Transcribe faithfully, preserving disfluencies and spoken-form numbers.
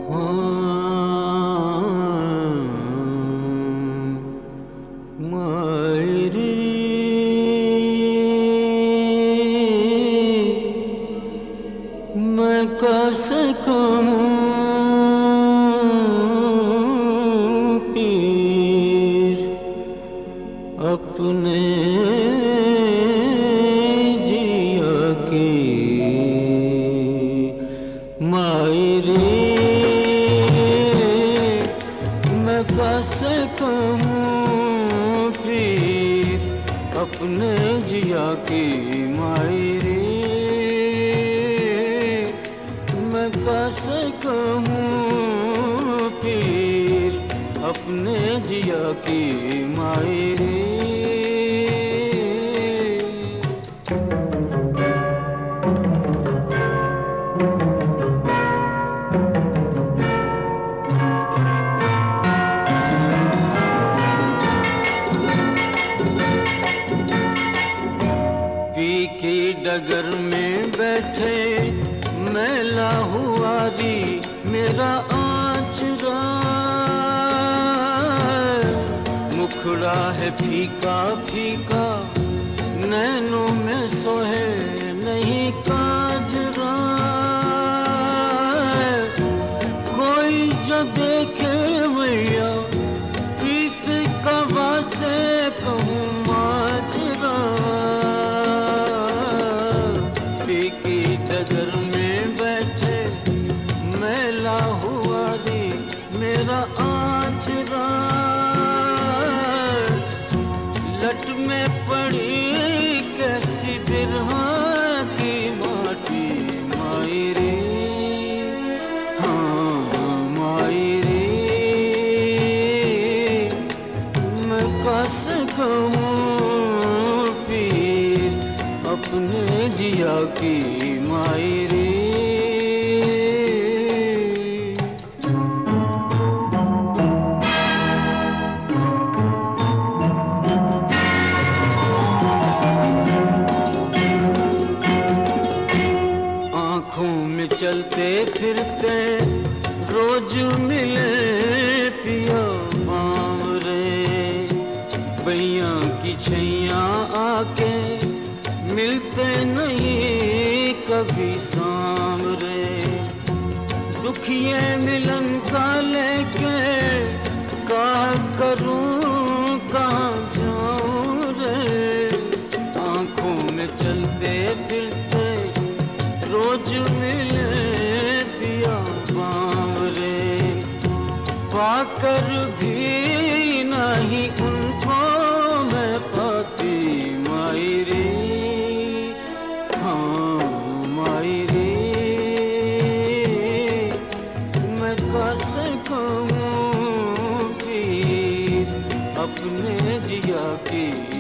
मायरे मैं कैसे कहूँ पीर अपने जिया की मायरे मैं कैसे कहूँ पीर अपने जिया की मायरे मैं कैसे कहूँ पीर अपने जिया की मायरे पी की डगर में बैठे मैला हुआ री मेरा आचरा मुखड़ा है फीका फीका नैनों में सोहे नहीं काजरा कोई जो देखे भैया प्रीत का वासे कहूँ माजरा पी की डगर में बैठे मैला हुआ रे मेरा आचरा लट में पड़ी कैसी बिरहा की माटी मायरे हाँ मायरे मैं कैसे कहूँ पीर अपने जिया की मायरे आँखों में चलते फिरते रोज मिले पिया बावरे बैया की छैया आके मिलते नहीं कभी सामरे दुखिए मिलन का लेके कहा करूं कहाँ जाऊं रे आँखों में चलते फिरते रोज मिले पिया बावरे पाकर भी नहीं उनको मैं पाती मायरे हाँ मायरे मैं कैसे कहूँ पीर अपने जिया की